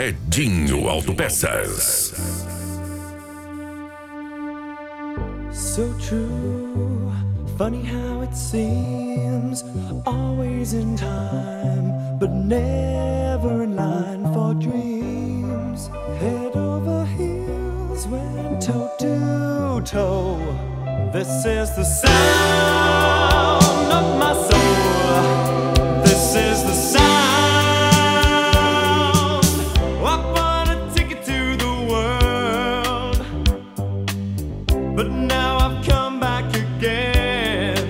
Edinho Autopeças. So true, funny how it seems, always in time, but never in line for dreams. Head over heels, went toe to toe. This is the sound of my soul. This is the sound. I bought a ticket to the world, but now I've come back again.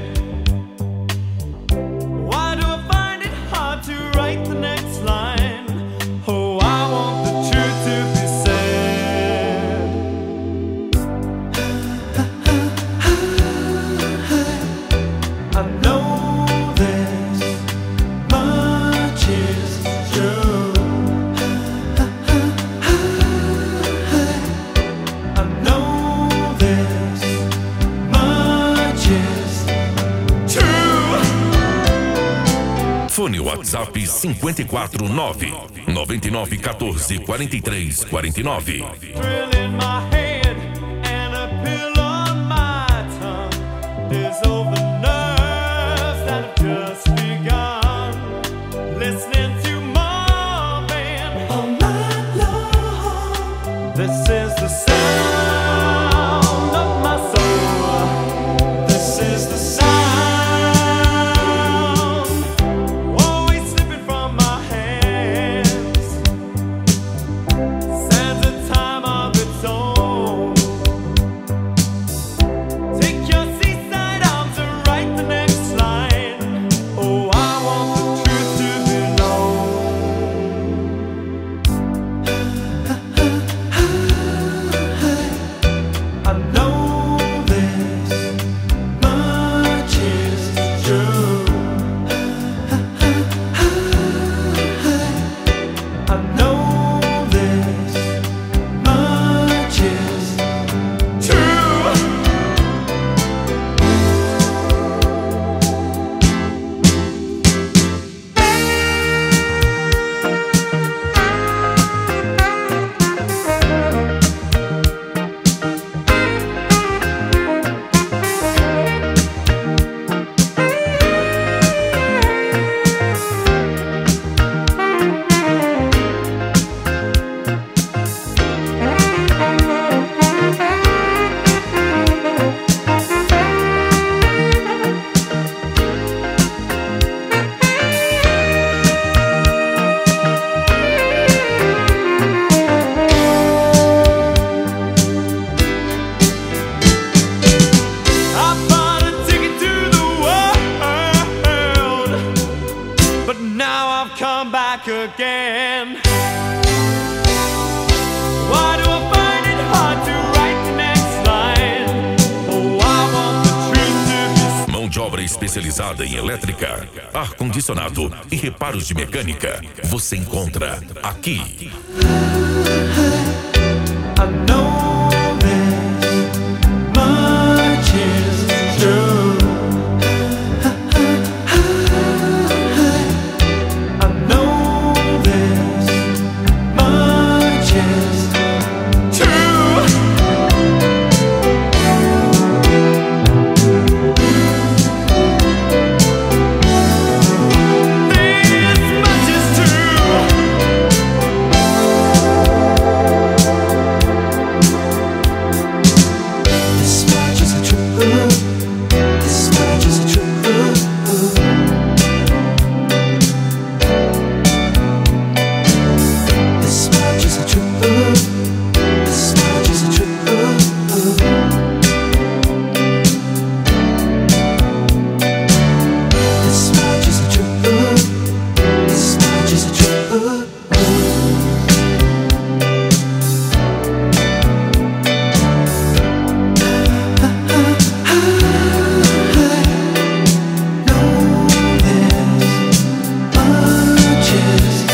Why do I find it hard to write the next line? Oh, I want the truth to be said. I know this much is true. I know this much is true. Fone WhatsApp 549-9914-4349. Thrill in my head and a pill on my tongue. There's over nerves that have just begun. Listening to Marvin all night long. This is the sound of my soul. This is the sound. Always slipping from my hands. Stands a time of its own. Take your seaside arms and write the next line. Oh, I want the truth to be known. I know this much is true. I know this much is true. I bought a ticket to the world, but now I've come back again. Why do I find it hard to write the next line? Oh, I want the truth to be. Mão de obra especializada em elétrica, ar-condicionado e reparos de mecânica. Você encontra aqui. I know this much is true. I know this much is true. This much is true. This much is true. This much is true. This much is true. This much is true. This much is true. This much is true. Know this much is